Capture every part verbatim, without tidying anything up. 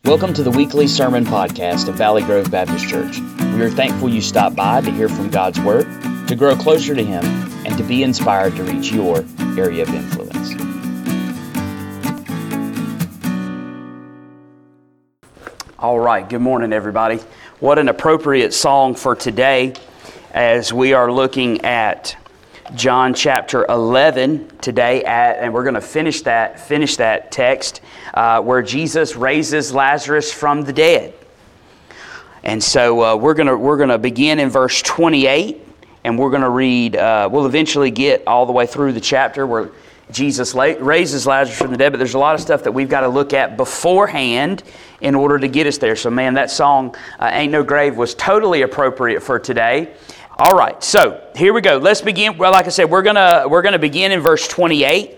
Welcome to the weekly sermon podcast of Valley Grove Baptist Church. We are thankful you stopped by to hear from God's Word, to grow closer to Him, and to be inspired to reach your area of influence. All right, good morning, everybody. What an appropriate song for today as we are looking at John chapter eleven today, at, and we're going to finish that finish that text uh, where Jesus raises Lazarus from the dead. And so uh, we're going to we're going to begin in verse twenty-eight, and we're going to read. Uh, we'll eventually get all the way through the chapter where Jesus la- raises Lazarus from the dead. But there's a lot of stuff that we've got to look at beforehand in order to get us there. So, man, that song uh, "Ain't No Grave" was totally appropriate for today. All right, so here we go. Let's begin. Well, like I said, we're gonna we're gonna begin in verse twenty-eight,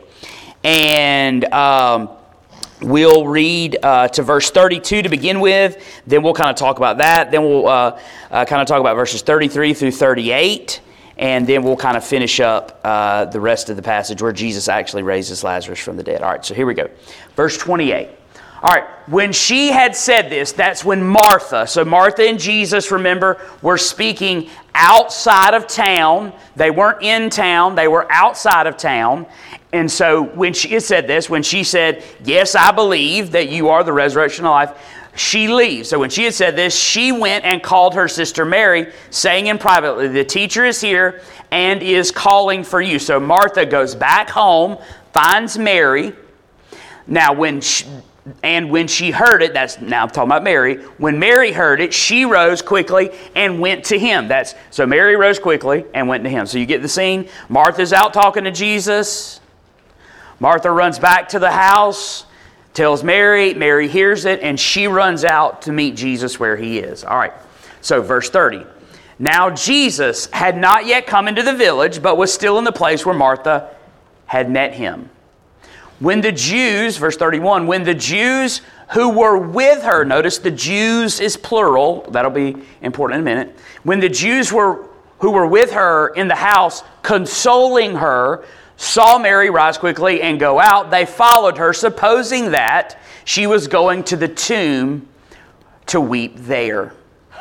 and um, we'll read uh, to verse thirty-two to begin with. Then we'll kind of talk about that. Then we'll uh, uh, kind of talk about verses thirty-three through thirty-eight, and then we'll kind of finish up uh, the rest of the passage where Jesus actually raises Lazarus from the dead. All right, so here we go, verse twenty-eight. All right, when she had said this, that's when Martha, so Martha and Jesus, remember, were speaking outside of town. They weren't in town, they were outside of town. And so when she had said this, when she said, "Yes, I believe that you are the resurrection and life," she leaves. So when she had said this, she went and called her sister Mary, saying in privately, "The teacher is here and is calling for you." So Martha goes back home, finds Mary. Now when she... And when she heard it, that's now I'm talking about Mary. When Mary heard it, she rose quickly and went to him. That's so Mary rose quickly and went to him. So you get the scene. Martha's out talking to Jesus. Martha runs back to the house, tells Mary. Mary hears it, and she runs out to meet Jesus where he is. All right. So verse thirty. Now Jesus had not yet come into the village, but was still in the place where Martha had met him. When the Jews, verse thirty-one, when the Jews who were with her, notice the Jews is plural, that'll be important in a minute. When the Jews were who were with her in the house, consoling her, saw Mary rise quickly and go out, they followed her, supposing that she was going to the tomb to weep there.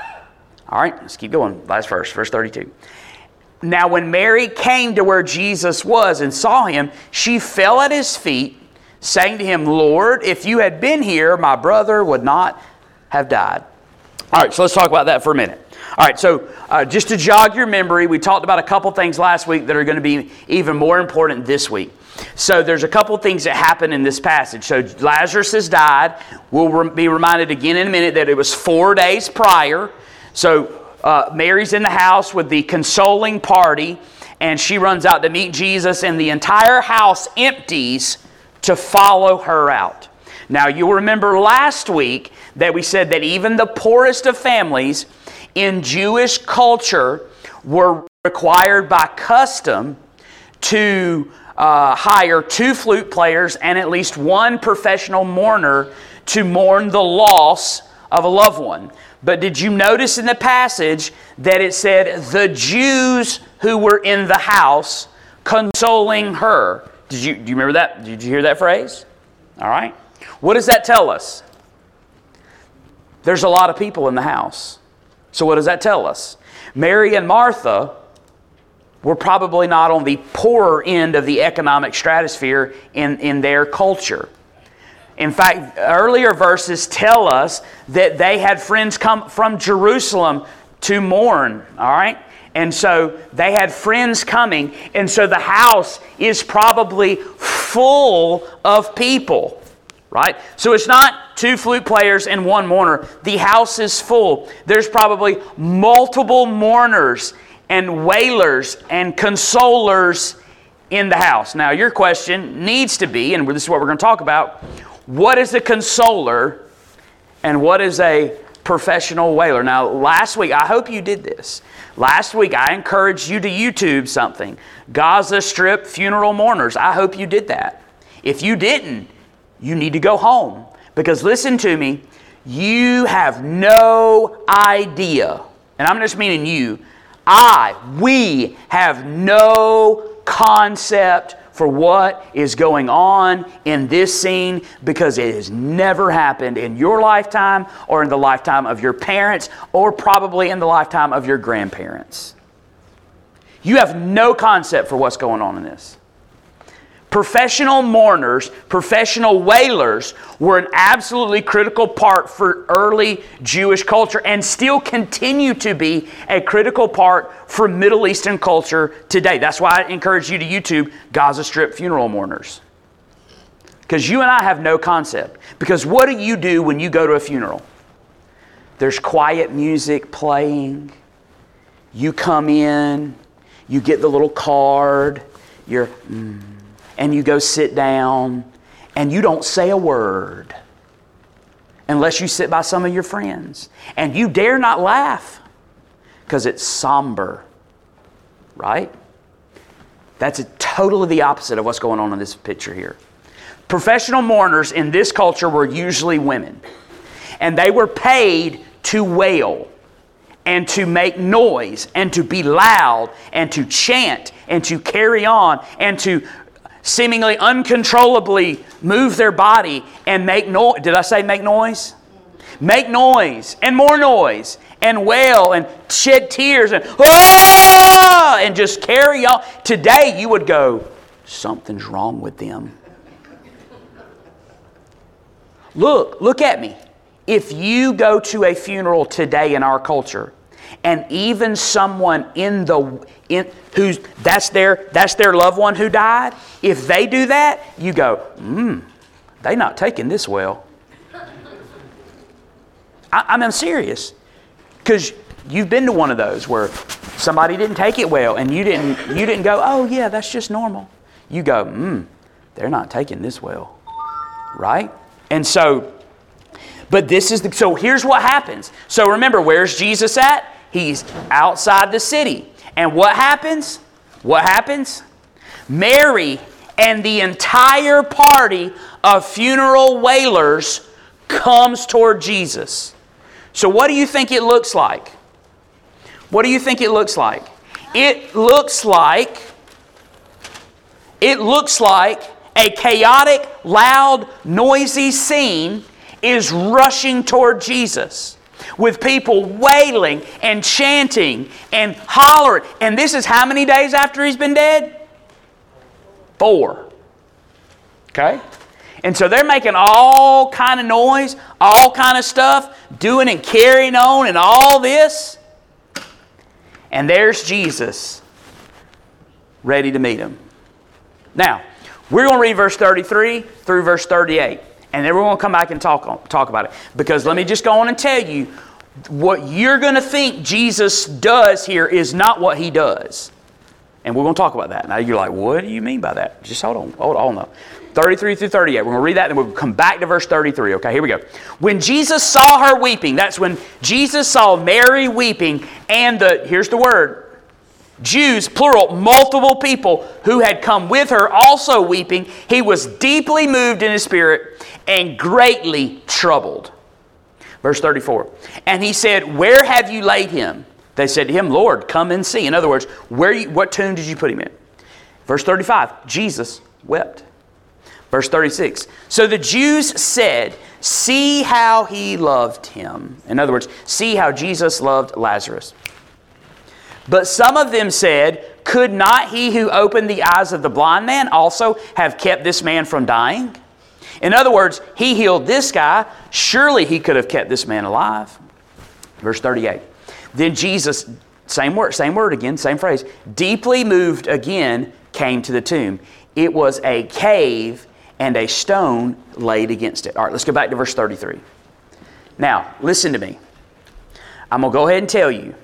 All right, let's keep going. Last verse, verse thirty-two. Now when Mary came to where Jesus was and saw him, she fell at his feet, saying to him, "Lord, if you had been here, my brother would not have died." All right, so let's talk about that for a minute. All right, so uh, just to jog your memory, we talked about a couple things last week that are going to be even more important this week. So there's a couple things that happen in this passage. So Lazarus has died. We'll re- be reminded again in a minute that it was four days prior. So Uh, Mary's in the house with the consoling party, and she runs out to meet Jesus, and the entire house empties to follow her out. Now, you'll remember last week that we said that even the poorest of families in Jewish culture were required by custom to uh, hire two flute players and at least one professional mourner to mourn the loss of a loved one. But did you notice in the passage that it said the Jews who were in the house consoling her? Did you do you remember that? Did you hear that phrase? All right. What does that tell us? There's a lot of people in the house. So what does that tell us? Mary and Martha were probably not on the poorer end of the economic stratosphere in, in their culture. In fact, earlier verses tell us that they had friends come from Jerusalem to mourn, all right? And so they had friends coming, and so the house is probably full of people, right? So it's not two flute players and one mourner. The house is full. There's probably multiple mourners and wailers and consolers in the house. Now, your question needs to be, and this is what we're going to talk about, what is a consoler and what is a professional wailer? Now, last week, I hope you did this. Last week, I encouraged you to YouTube something. Gaza Strip funeral mourners. I hope you did that. If you didn't, you need to go home. Because listen to me, you have no idea, and I'm just meaning you, I, we have no concept for what is going on in this scene because it has never happened in your lifetime or in the lifetime of your parents or probably in the lifetime of your grandparents. You have no concept for what's going on in this. Professional mourners, professional wailers were an absolutely critical part for early Jewish culture and still continue to be a critical part for Middle Eastern culture today. That's why I encourage you to YouTube Gaza Strip funeral mourners. Because you and I have no concept. Because what do you do when you go to a funeral? There's quiet music playing. You come in, you get the little card, you're... Mm, and you go sit down, and you don't say a word unless you sit by some of your friends. And you dare not laugh because it's somber, right? That's a totally the opposite of what's going on in this picture here. Professional mourners in this culture were usually women, and they were paid to wail and to make noise and to be loud and to chant and to carry on and to seemingly uncontrollably move their body and make noise. Did I say make noise? Make noise and more noise and wail and shed tears and ah! and just carry on. Today you would go, something's wrong with them. Look, look at me. If you go to a funeral today in our culture, and even someone in the in who's that's their that's their loved one who died, if they do that, you go, hmm, they not taking this well. I, I mean, I'm serious, because you've been to one of those where somebody didn't take it well, and you didn't you didn't go, oh yeah, that's just normal. You go, hmm, they're not taking this well, right? And so, but this is the so here's what happens. So remember, where's Jesus at? He's outside the city. And what happens? What happens? Mary and the entire party of funeral wailers comes toward Jesus. So what do you think it looks like? What do you think it looks like? It looks like it looks like a chaotic, loud, noisy scene is rushing toward Jesus, with people wailing and chanting and hollering. And this is how many days after He's been dead? Four. Okay? And so they're making all kind of noise, all kind of stuff, doing and carrying on and all this. And there's Jesus, ready to meet Him. Now, we're going to read verse thirty-three through verse thirty-eight. And then we're going to come back and talk, on, talk about it. Because let me just go on and tell you, what you're going to think Jesus does here is not what He does. And we're going to talk about that. Now you're like, what do you mean by that? Just hold on. Hold on. Hold on. thirty-three through thirty-eight. We're going to read that and then we'll come back to verse thirty-three. Okay, here we go. When Jesus saw her weeping, that's when Jesus saw Mary weeping, and the, here's the word, Jews, plural, multiple people who had come with her also weeping, He was deeply moved in His spirit and greatly troubled. Verse thirty-four. And He said, where have you laid Him? They said to Him, Lord, come and see. In other words, where you, what tomb did you put Him in? Verse thirty-five. Jesus wept. Verse thirty-six. So the Jews said, see how He loved him. In other words, see how Jesus loved Lazarus. But some of them said, could not He who opened the eyes of the blind man also have kept this man from dying? In other words, He healed this guy. Surely He could have kept this man alive. Verse thirty-eight. Then Jesus, same word, same word again, same phrase, deeply moved again, came to the tomb. It was a cave and a stone laid against it. All right, let's go back to verse thirty-three. Now, listen to me. I'm going to go ahead and tell you.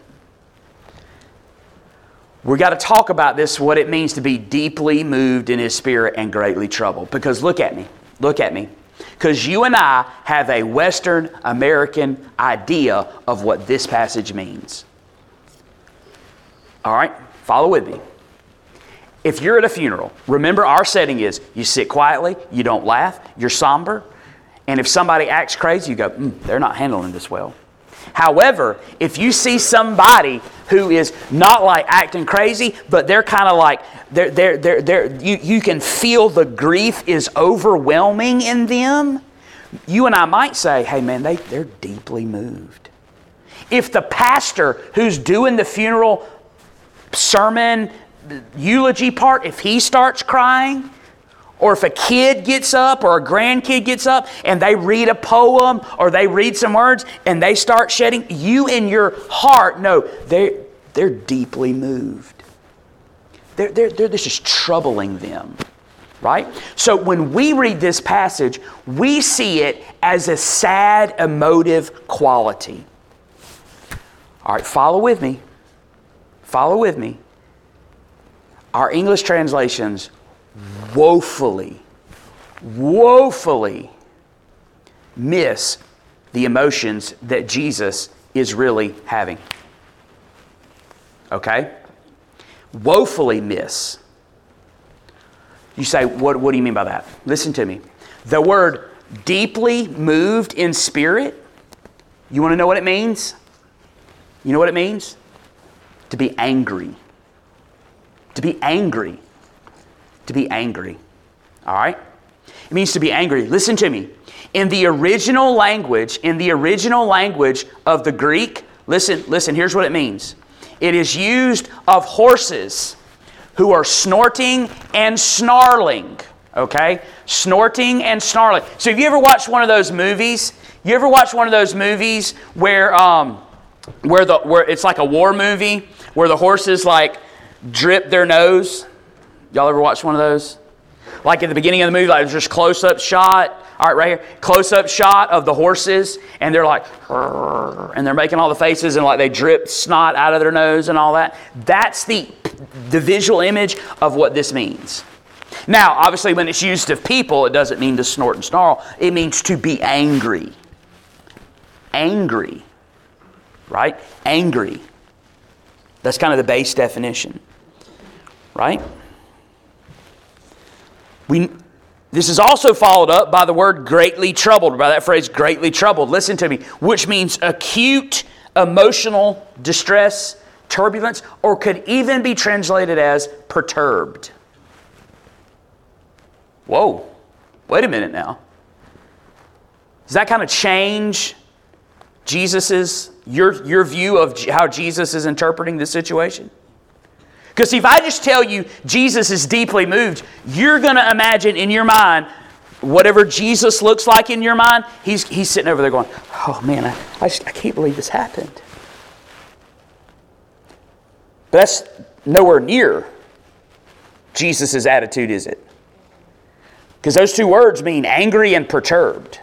We've got to talk about this, what it means to be deeply moved in His spirit and greatly troubled. Because look at me. Look at me. Because you and I have a Western American idea of what this passage means. All right? Follow with me. If you're at a funeral, remember our setting is you sit quietly, you don't laugh, you're somber, and if somebody acts crazy, you go, mm, they're not handling this well. However, if you see somebody who is not like acting crazy, but they're kind of like, they're, they're, they're, they're, you, you can feel the grief is overwhelming in them, you and I might say, hey man, they, they're deeply moved. If the pastor who's doing the funeral sermon, the eulogy part, if he starts crying, or if a kid gets up or a grandkid gets up and they read a poem or they read some words and they start shedding, you in your heart know they're, they're deeply moved. They're, they're, they're, this is troubling them, right? So when we read this passage, we see it as a sad, emotive quality. All right, follow with me. Follow with me. Our English translations woefully, woefully miss the emotions that Jesus is really having. Okay? Woefully miss. You say, what, what do you mean by that? Listen to me. The word deeply moved in spirit, you want to know what it means? You know what it means? To be angry. To be angry. To be angry. All right? It means to be angry. Listen to me. In the original language, in the original language of the Greek, listen, listen, here's what it means. It is used of horses who are snorting and snarling. Okay? Snorting and snarling. So have you ever watched one of those movies? You ever watched one of those movies where um where the where it's like a war movie where the horses like drip their nose? Y'all ever watched one of those? Like at the beginning of the movie, like just close-up shot. All right, right here. Close-up shot of the horses, and they're like, and they're making all the faces, and like they drip snot out of their nose and all that. That's the, the visual image of what this means. Now, obviously, when it's used of people, it doesn't mean to snort and snarl. It means to be angry. Angry. Right? Angry. That's kind of the base definition. Right? We, this is also followed up by the word greatly troubled, by that phrase greatly troubled. Listen to me, which means acute emotional distress, turbulence, or could even be translated as perturbed. Whoa, wait a minute now. Does that kind of change Jesus's, your, your view of how Jesus is interpreting the situation? Because if I just tell you Jesus is deeply moved, you're going to imagine in your mind, whatever Jesus looks like in your mind, he's, he's sitting over there going, oh man, I, I, just, I can't believe this happened. But that's nowhere near Jesus' attitude, is it? Because those two words mean angry and perturbed.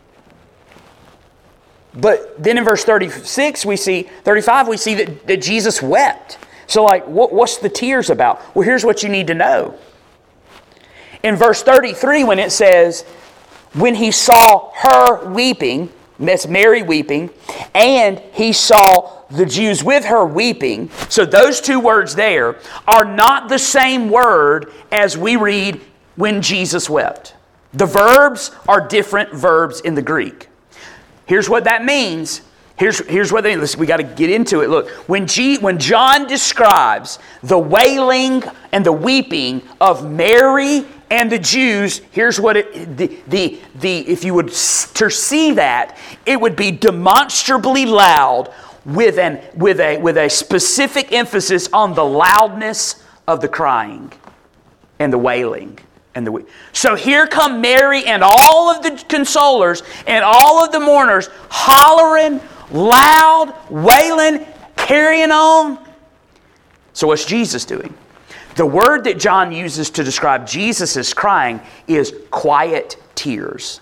But then in verse thirty-six, we see, thirty-five, we see that, that Jesus wept. So like, what, what's the tears about? Well, here's what you need to know. In verse thirty-three, when it says, when he saw her weeping, that's Mary weeping, and he saw the Jews with her weeping, so those two words there are not the same word as we read when Jesus wept. The verbs are different verbs in the Greek. Here's what that means. Here's, here's what they, listen, we got to get into it. Look, when, G, when John describes the wailing and the weeping of Mary and the Jews, here's what it, the, the, the, if you would to see that, it would be demonstrably loud with, an, with, a, with a specific emphasis on the loudness of the crying and the wailing. And the, so here come Mary and all of the consolers and all of the mourners hollering, loud, wailing, carrying on. So what's Jesus doing? The word that John uses to describe Jesus' crying is quiet tears.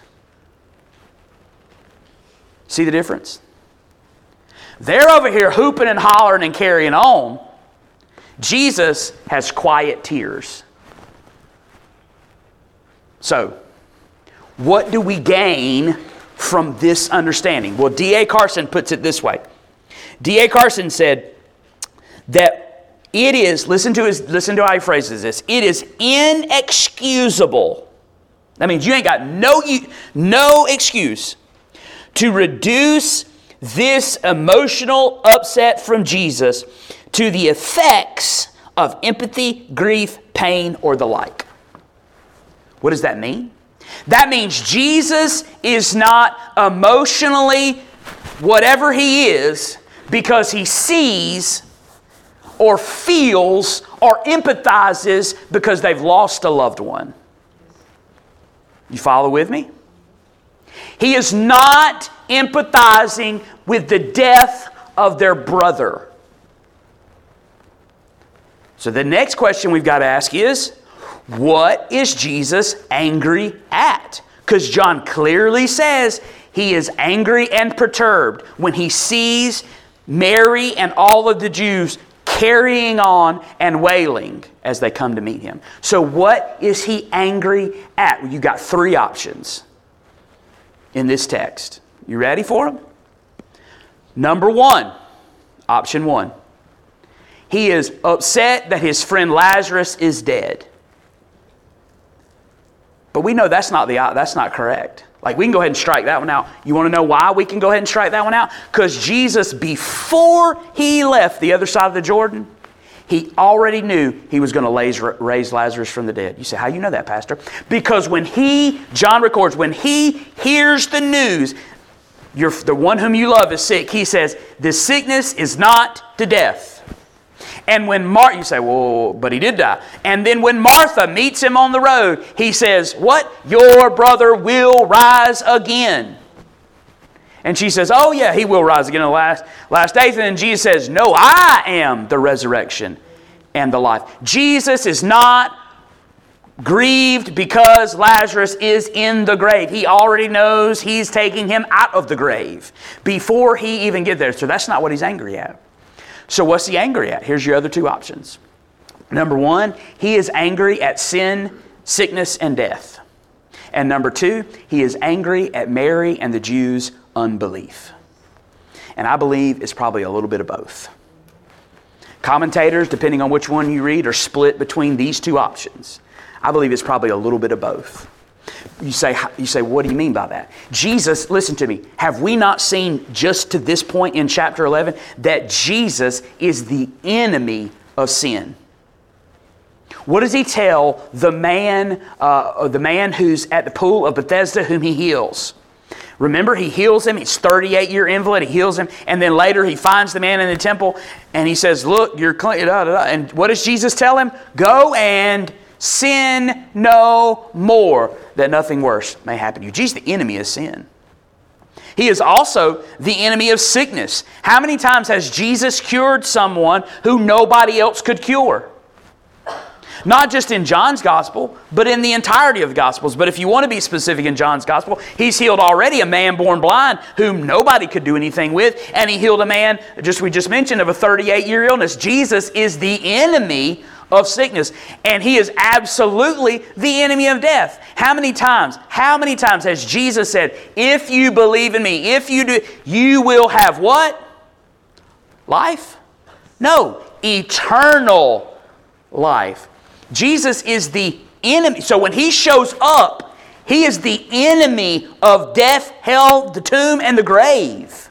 See the difference? They're over here hooping and hollering and carrying on. Jesus has quiet tears. So, what do we gain from this understanding? Well, D A Carson puts it this way. D A Carson said that it is, listen to his, listen to how he phrases this, it is inexcusable. That means you ain't got no, no excuse to reduce this emotional upset from Jesus to the effects of empathy, grief, pain, or the like. What does that mean? That means Jesus is not emotionally whatever He is because He sees or feels or empathizes because they've lost a loved one. You follow with me? He is not empathizing with the death of their brother. So the next question we've got to ask is, what is Jesus angry at? Because John clearly says he is angry and perturbed when he sees Mary and all of the Jews carrying on and wailing as they come to meet him. So what is he angry at? Well, you've got three options in this text. You ready for them? Number one, option one. He is upset that his friend Lazarus is dead. But we know that's not the that's not correct. Like, we can go ahead and strike that one out. You want to know why we can go ahead and strike that one out? Because Jesus, before he left the other side of the Jordan, he already knew he was going to raise Lazarus from the dead. You say, how do you know that, Pastor? Because when he, John records, when he hears the news, You're, the one whom you love is sick, he says, this sickness is not to death. And when Martha, you say, well, but he did die. And then when Martha meets him on the road, he says, what? Your brother will rise again. And she says, oh yeah, he will rise again in the last, last days. And then Jesus says, no, I am the resurrection and the life. Jesus is not grieved because Lazarus is in the grave. He already knows he's taking him out of the grave before he even gets there. So that's not what he's angry at. So what's he angry at? Here's your other two options. Number one, he is angry at sin, sickness, and death. And number two, he is angry at Mary and the Jews' unbelief. And I believe it's probably a little bit of both. Commentators, depending on which one you read, are split between these two options. I believe it's probably a little bit of both. You say, you say, what do you mean by that? Jesus, listen to me, have we not seen just to this point in chapter eleven that Jesus is the enemy of sin? What does he tell the man, uh, the man who's at the pool of Bethesda whom he heals? Remember, he heals him. He's a thirty-eight-year invalid. He heals him. And then later he finds the man in the temple and he says, look, you're clean. Da, da, da. And what does Jesus tell him? Go and sin no more, that nothing worse may happen to you. Jesus, the enemy of sin. He is also the enemy of sickness. How many times has Jesus cured someone who nobody else could cure? Not just in John's gospel, but in the entirety of the gospels. But if you want to be specific in John's gospel, he's healed already a man born blind whom nobody could do anything with. And he healed a man, just we just mentioned, of a thirty-eight-year illness. Jesus is the enemy of sickness. And he is absolutely the enemy of death. How many times, how many times has Jesus said, if you believe in me, if you do, you will have what? Life? No, eternal life. Jesus is the enemy. So when he shows up, he is the enemy of death, hell, the tomb, and the grave.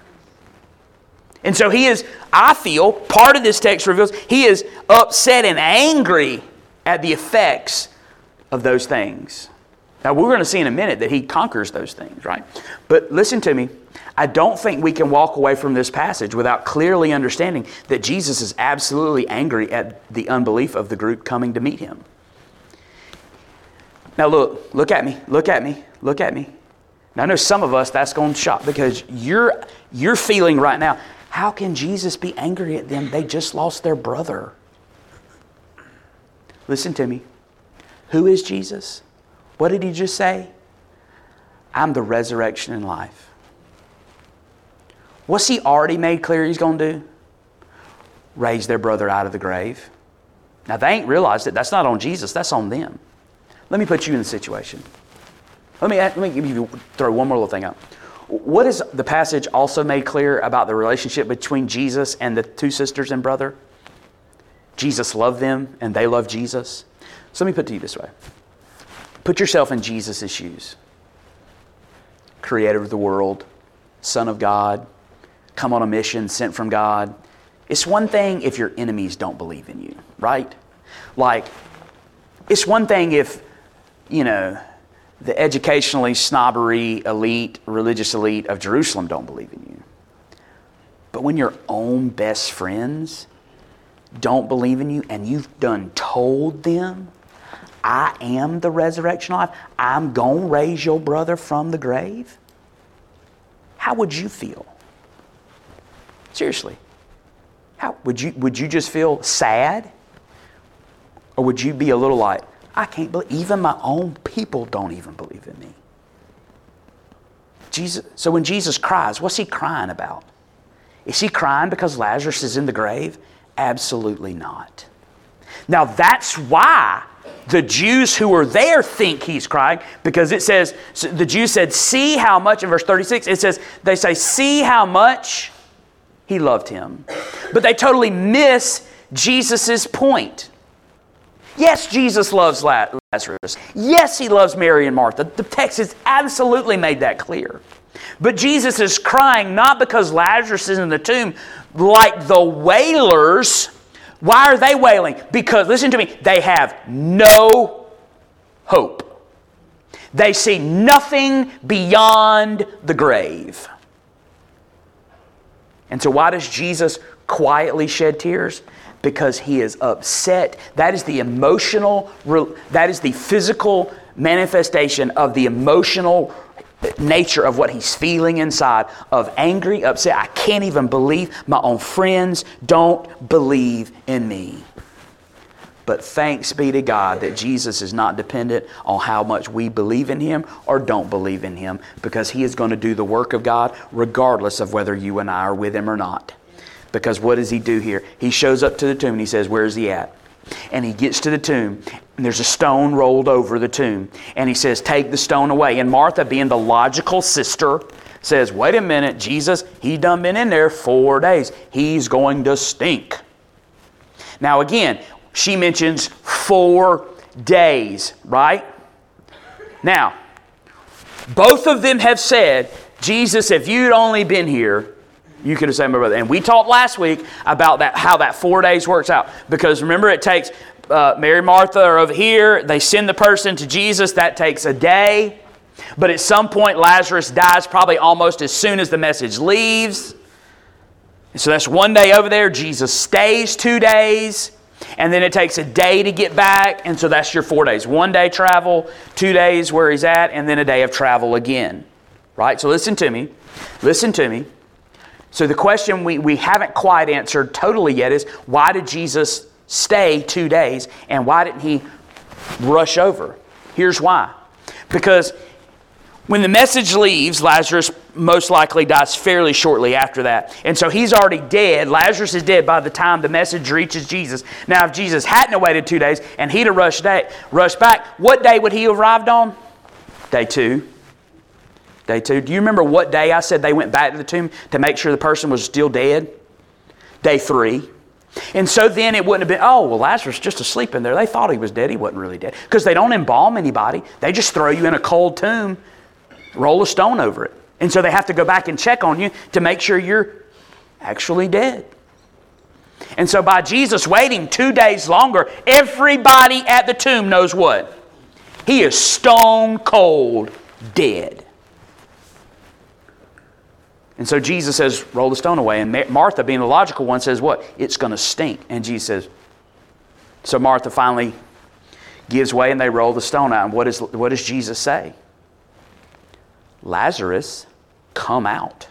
And so he is, I feel, part of this text reveals, he is upset and angry at the effects of those things. Now we're going to see in a minute that he conquers those things, right? But listen to me. I don't think we can walk away from this passage without clearly understanding that Jesus is absolutely angry at the unbelief of the group coming to meet him. Now look, look at me, look at me, look at me. Now I know some of us that's going to shock because you're, you're feeling right now, how can Jesus be angry at them? They just lost their brother. Listen to me. Who is Jesus? What did he just say? I'm the resurrection and life. What's he already made clear he's going to do? Raise their brother out of the grave. Now they ain't realized it. That's not on Jesus. That's on them. Let me put you in the situation. Let me, let me give you, throw one more little thing out. What is the passage also made clear about the relationship between Jesus and the two sisters and brother? Jesus loved them and they loved Jesus. So let me put it to you this way. Put yourself in Jesus' shoes. Creator of the world, Son of God, come on a mission sent from God. It's one thing if your enemies don't believe in you, right? Like, it's one thing if, you know, the educationally snobbery elite, religious elite of Jerusalem don't believe in you. But when your own best friends don't believe in you and you've done told them, I am the resurrection life, I'm going to raise your brother from the grave, how would you feel? Seriously. How would you would you just feel sad? Or would you be a little like, I can't believe, even my own people don't even believe in me. Jesus. So when Jesus cries, what's he crying about? Is he crying because Lazarus is in the grave? Absolutely not. Now that's why the Jews who are there think he's crying, because it says, the Jews said, see how much, in verse thirty-six, it says, they say, see how much he loved him. But they totally miss Jesus' point. Yes, Jesus loves Lazarus. Yes, he loves Mary and Martha. The text has absolutely made that clear. But Jesus is crying not because Lazarus is in the tomb like the wailers. Why are they wailing? Because, listen to me, they have no hope. They see nothing beyond the grave. And so why does Jesus quietly shed tears? Because he is upset. That is the emotional, that is the physical manifestation of the emotional nature of what he's feeling inside, of angry, upset. I can't even believe my own friends don't believe in me. But thanks be to God that Jesus is not dependent on how much we believe in him or don't believe in him, because he is going to do the work of God regardless of whether you and I are with him or not. Because what does he do here? He shows up to the tomb and he says, where is he at? And he gets to the tomb and there's a stone rolled over the tomb. And he says, take the stone away. And Martha, being the logical sister, says, wait a minute, Jesus, he done been in there four days. He's going to stink. Now again, she mentions four days, right? Now, both of them have said, Jesus, if you'd only been here, you could have saved my brother. And we talked last week about that, how that four days works out. Because remember, it takes uh, Mary and Martha are over here. They send the person to Jesus. That takes a day. But at some point, Lazarus dies probably almost as soon as the message leaves. So that's one day over there. Jesus stays two days. And then it takes a day to get back. And so that's your four days. One day travel, two days where he's at, and then a day of travel again. Right? So listen to me. Listen to me. So the question we, we haven't quite answered totally yet is, why did Jesus stay two days and why didn't he rush over? Here's why. Because when the message leaves, Lazarus most likely dies fairly shortly after that. And so he's already dead. Lazarus is dead by the time the message reaches Jesus. Now if Jesus hadn't waited two days and he'd have rushed, day, rushed back, what day would he have arrived on? Day two. Day two. Do you remember what day I said they went back to the tomb to make sure the person was still dead? Day three. And so then it wouldn't have been, oh, well, Lazarus was just asleep in there. They thought he was dead. He wasn't really dead. Because they don't embalm anybody. They just throw you in a cold tomb, roll a stone over it. And so they have to go back and check on you to make sure you're actually dead. And so by Jesus waiting two days longer, everybody at the tomb knows what? He is stone cold dead. And so Jesus says, roll the stone away. And Martha, being the logical one, says what? It's going to stink. And Jesus says, so Martha finally gives way and they roll the stone out. And what, is, what does Jesus say? Lazarus, come out.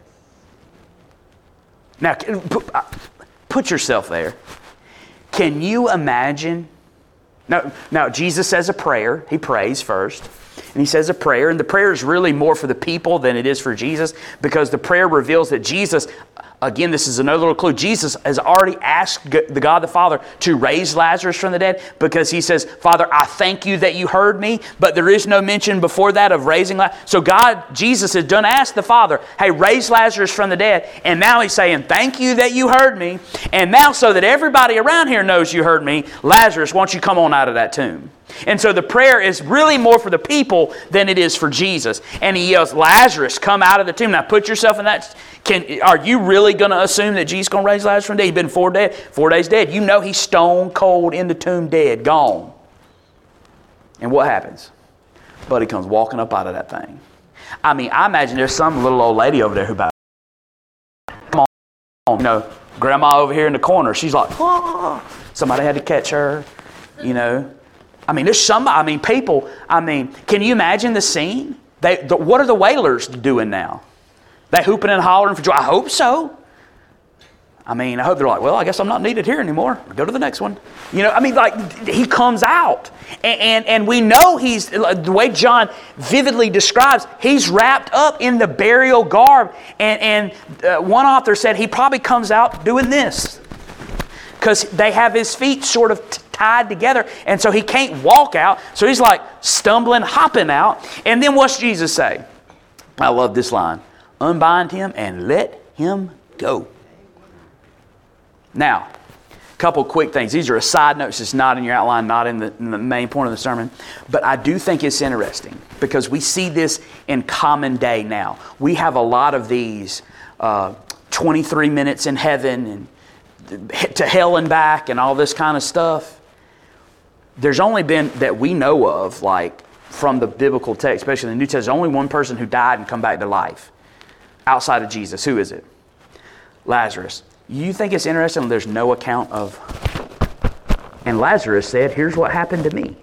Now, put yourself there. Can you imagine? Now, now, Jesus says a prayer. He prays first. And he says a prayer, and the prayer is really more for the people than it is for Jesus, because the prayer reveals that Jesus, again, this is another little clue, Jesus has already asked the God the Father to raise Lazarus from the dead, because he says, Father, I thank you that you heard me, but there is no mention before that of raising Lazarus. So God, Jesus has done ask the Father, hey, raise Lazarus from the dead, and now he's saying, thank you that you heard me, and now so that everybody around here knows you heard me, Lazarus, why don't you come on out of that tomb? And so the prayer is really more for the people than it is for Jesus. And he yells, Lazarus, come out of the tomb. Now put yourself in that. Can, are you really going to assume that Jesus is going to raise Lazarus from the dead? He's been four, dead, four days dead. You know he's stone cold in the tomb dead, gone. And what happens? Buddy comes walking up out of that thing. I mean, I imagine there's some little old lady over there who about, come on, you know, grandma over here in the corner. She's like, oh. Somebody had to catch her, you know. I mean, there's somebody, I mean, people, I mean, can you imagine the scene? They, the, what are the Wailers doing now? They hooping and hollering for joy? I hope so. I mean, I hope they're like, well, I guess I'm not needed here anymore. Go to the next one. You know, I mean, like, he comes out. And, and, and we know he's, the way John vividly describes, he's wrapped up in the burial garb. And, and uh, one author said he probably comes out doing this. Because they have his feet sort of t- tied together. And so he can't walk out. So he's like stumbling, hopping out. And then what's Jesus say? I love this line. Unbind him and let him go. Now, a couple quick things. These are a side notes. It's not in your outline, not in the, in the main point of the sermon. But I do think it's interesting because we see this in common day now. We have a lot of these uh, twenty-three minutes in heaven and to hell and back and all this kind of stuff. There's only been, that we know of, like from the biblical text, especially the New Testament, only one person who died and come back to life outside of Jesus. Who is it? Lazarus. You think it's interesting there's no account of, and Lazarus said, here's what happened to me.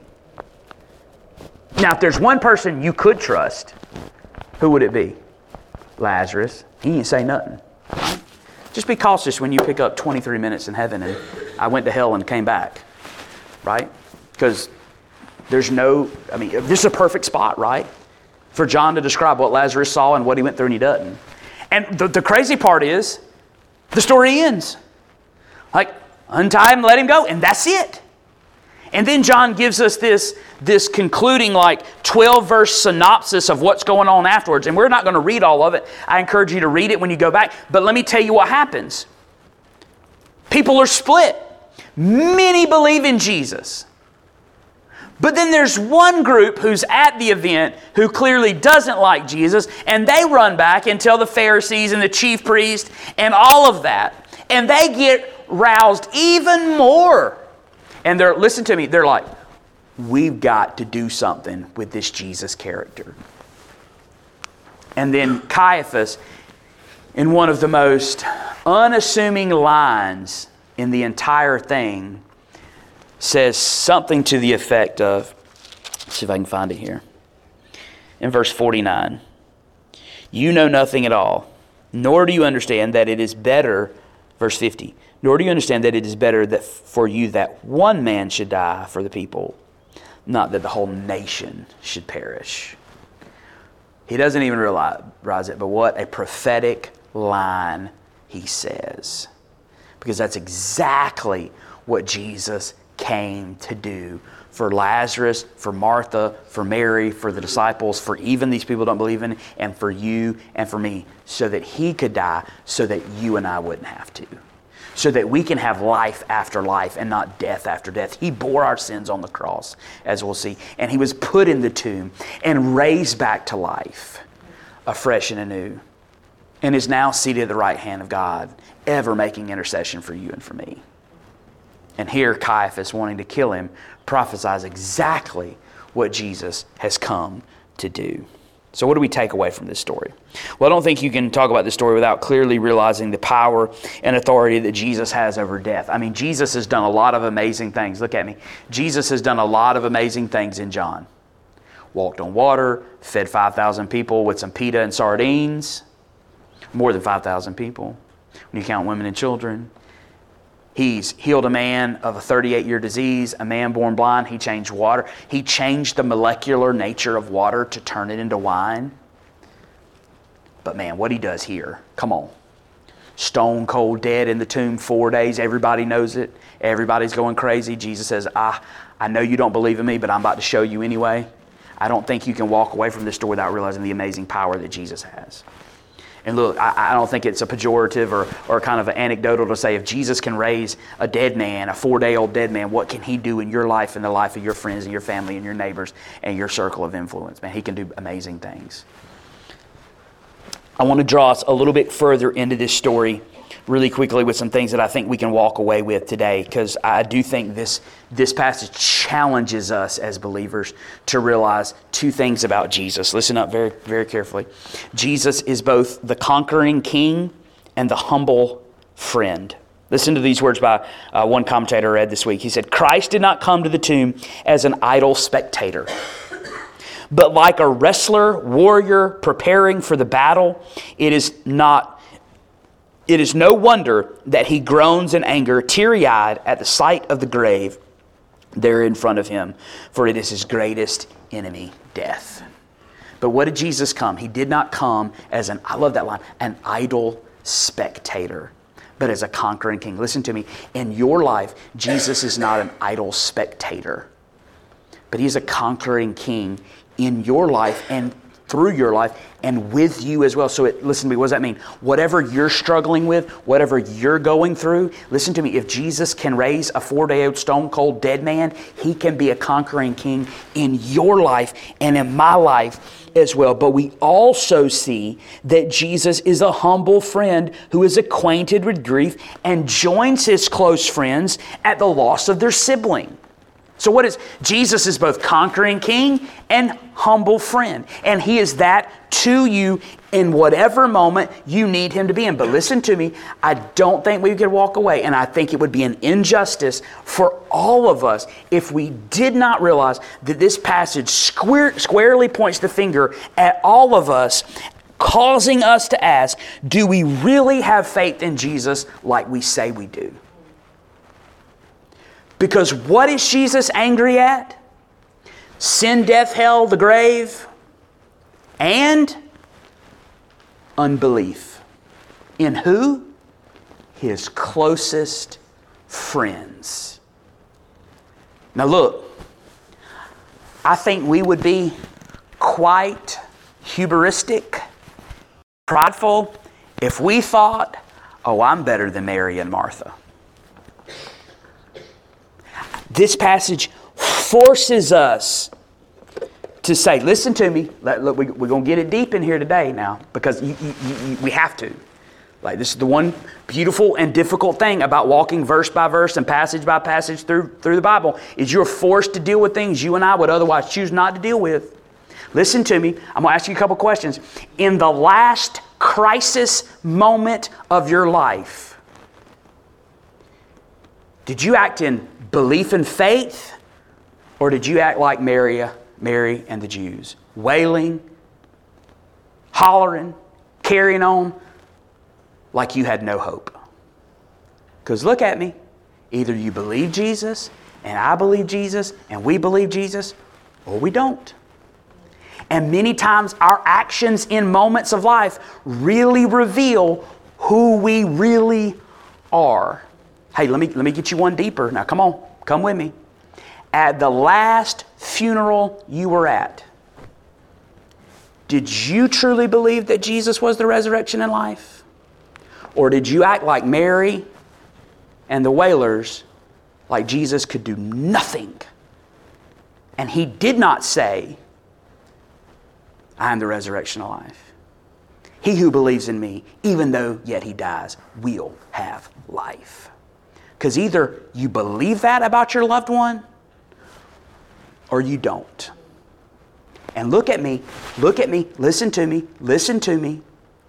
Now, if there's one person you could trust, who would it be? Lazarus. He didn't say nothing. Right? Just be cautious when you pick up twenty-three minutes in heaven and I went to hell and came back, right? Because there's no, I mean, this is a perfect spot, right? For John to describe what Lazarus saw and what he went through and he doesn't. And the, the crazy part is, the story ends. Like, untie him, let him go, and that's it. And then John gives us this, this concluding like twelve verse synopsis of what's going on afterwards. And we're not going to read all of it. I encourage you to read it when you go back. But let me tell you what happens. People are split. Many believe in Jesus. But then there's one group who's at the event who clearly doesn't like Jesus. And they run back and tell the Pharisees and the chief priest and all of that. And they get roused even more. And they're, listen to me, they're like, we've got to do something with this Jesus character. And then Caiaphas, in one of the most unassuming lines in the entire thing, says something to the effect of, let's see if I can find it here. In verse forty-nine, you know nothing at all, nor do you understand that it is better, verse fifty, nor do you understand that it is better that for you that one man should die for the people, not that the whole nation should perish. He doesn't even realize it, but what a prophetic line he says. Because that's exactly what Jesus came to do for Lazarus, for Martha, for Mary, for the disciples, for even these people who don't believe in it, and for you and for me, so that he could die, so that you and I wouldn't have to. So that we can have life after life and not death after death. He bore our sins on the cross, as we'll see. And he was put in the tomb and raised back to life, afresh and anew. And is now seated at the right hand of God, ever making intercession for you and for me. And here Caiaphas, wanting to kill him, prophesies exactly what Jesus has come to do. So what do we take away from this story? Well, I don't think you can talk about this story without clearly realizing the power and authority that Jesus has over death. I mean, Jesus has done a lot of amazing things. Look at me. Jesus has done a lot of amazing things in John. Walked on water, fed five thousand people with some pita and sardines. More than five thousand people, when you count women and children. He's healed a man of a thirty-eight-year disease, a man born blind. He changed water. He changed the molecular nature of water to turn it into wine. But man, what he does here, come on. Stone cold dead in the tomb four days. Everybody knows it. Everybody's going crazy. Jesus says, I, I know you don't believe in me, but I'm about to show you anyway. I don't think you can walk away from this story without realizing the amazing power that Jesus has. And look, I, I don't think it's a pejorative or, or kind of an anecdotal to say if Jesus can raise a dead man, a four-day-old dead man, what can He do in your life and the life of your friends and your family and your neighbors and your circle of influence? Man, He can do amazing things. I want to draw us a little bit further into this story really quickly with some things that I think we can walk away with today, because I do think this, this passage challenges us as believers to realize two things about Jesus. Listen up very, very carefully. Jesus is both the conquering king and the humble friend. Listen to these words by uh, one commentator I read this week. He said, Christ did not come to the tomb as an idle spectator, but like a wrestler, warrior preparing for the battle. It is not It is no wonder that He groans in anger, teary-eyed at the sight of the grave there in front of Him, for it is His greatest enemy, death. But what did Jesus come? He did not come as an, I love that line, an idle spectator, but as a conquering king. Listen to me. In your life, Jesus is not an idle spectator, but He's a conquering king in your life and through your life and with you as well. So it, listen to me, what does that mean? Whatever you're struggling with, whatever you're going through, listen to me, if Jesus can raise a four-day-old stone-cold dead man, He can be a conquering king in your life and in my life as well. But we also see that Jesus is a humble friend who is acquainted with grief and joins His close friends at the loss of their sibling. So what is, Jesus is both conquering king and humble friend. And He is that to you in whatever moment you need Him to be in. But listen to me, I don't think we could walk away, and I think it would be an injustice for all of us if we did not realize that this passage square, squarely points the finger at all of us, causing us to ask, do we really have faith in Jesus like we say we do? Because what is Jesus angry at? Sin, death, hell, the grave, and unbelief. In who? His closest friends. Now look, I think we would be quite hubristic, prideful, if we thought, oh, I'm better than Mary and Martha. This passage forces us to say, listen to me, look, we're going to get it deep in here today now, because you, you, you, we have to. Like, this is the one beautiful and difficult thing about walking verse by verse and passage by passage through, through the Bible, is you're forced to deal with things you and I would otherwise choose not to deal with. Listen to me, I'm going to ask you a couple questions. In the last crisis moment of your life, did you act in belief and faith, or did you act like Mary, Mary and the Jews, wailing, hollering, carrying on like you had no hope? Because look at me, either you believe Jesus and I believe Jesus and we believe Jesus, or we don't. And many times our actions in moments of life really reveal who we really are. Hey, let me let me get you one deeper. Now, come on. Come with me. At the last funeral you were at, did you truly believe that Jesus was the resurrection and life? Or did you act like Mary and the wailers, like Jesus could do nothing? And He did not say, I am the resurrection and life. He who believes in me, even though yet he dies, will have life. Because either you believe that about your loved one, or you don't. And look at me, look at me, listen to me, listen to me.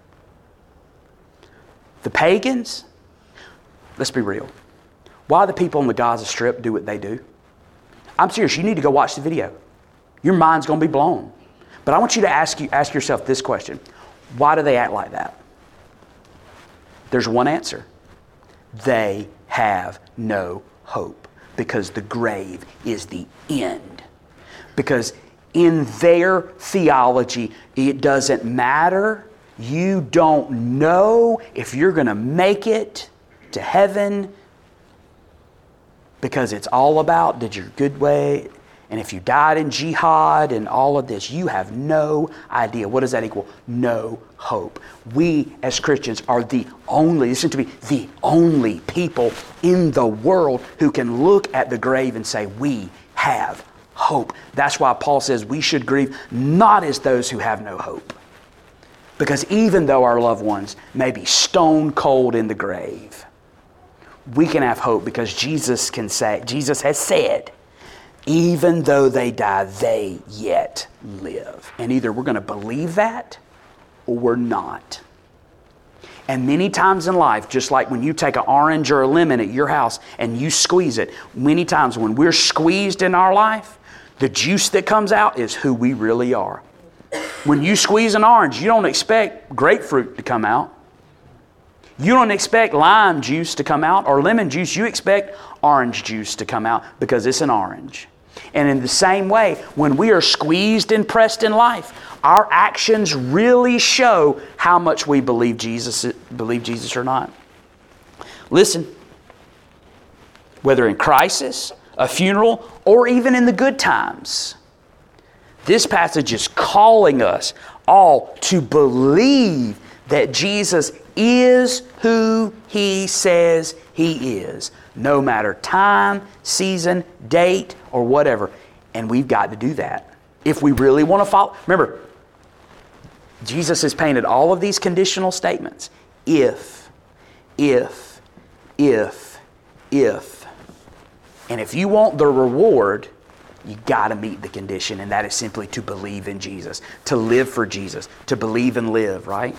The pagans, let's be real. Why the people on the Gaza Strip do what they do? I'm serious, you need to go watch the video. Your mind's going to be blown. But I want you to ask you ask yourself this question. Why do they act like that? There's one answer. They have no hope, because the grave is the end. Because in their theology, it doesn't matter. You don't know if you're going to make it to heaven, because it's all about, did your good way, and if you died in jihad and all of this, you have no idea. What does that equal? No hope. We as Christians are the only, listen to me, the only people in the world who can look at the grave and say, we have hope. That's why Paul says we should grieve not as those who have no hope. Because even though our loved ones may be stone cold in the grave, we can have hope because Jesus can say, Jesus has said, even though they die, they yet live. And either we're going to believe that or we're not. And many times in life, just like when you take an orange or a lemon at your house and you squeeze it, many times when we're squeezed in our life, the juice that comes out is who we really are. When you squeeze an orange, you don't expect grapefruit to come out. You don't expect lime juice to come out or lemon juice. You expect orange juice to come out because it's an orange. And in the same way, when we are squeezed and pressed in life, our actions really show how much we believe Jesus, believe Jesus or not. Listen, whether in crisis, a funeral, or even in the good times, this passage is calling us all to believe that Jesus is who He says He is, no matter time, season, date, or whatever. And we've got to do that. If we really want to follow, remember, Jesus has painted all of these conditional statements. If, if, if, if. And if you want the reward, you got to meet the condition, and that is simply to believe in Jesus, to live for Jesus, to believe and live, right?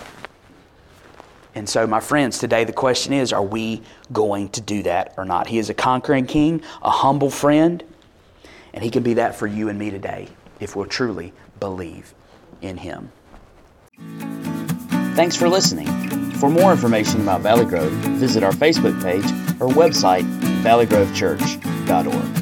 And so, my friends, today the question is, are we going to do that or not? He is a conquering king, a humble friend, and He can be that for you and me today if we'll truly believe in Him. Thanks for listening. For more information about Valley Grove, visit our Facebook page or website, valley grove church dot org.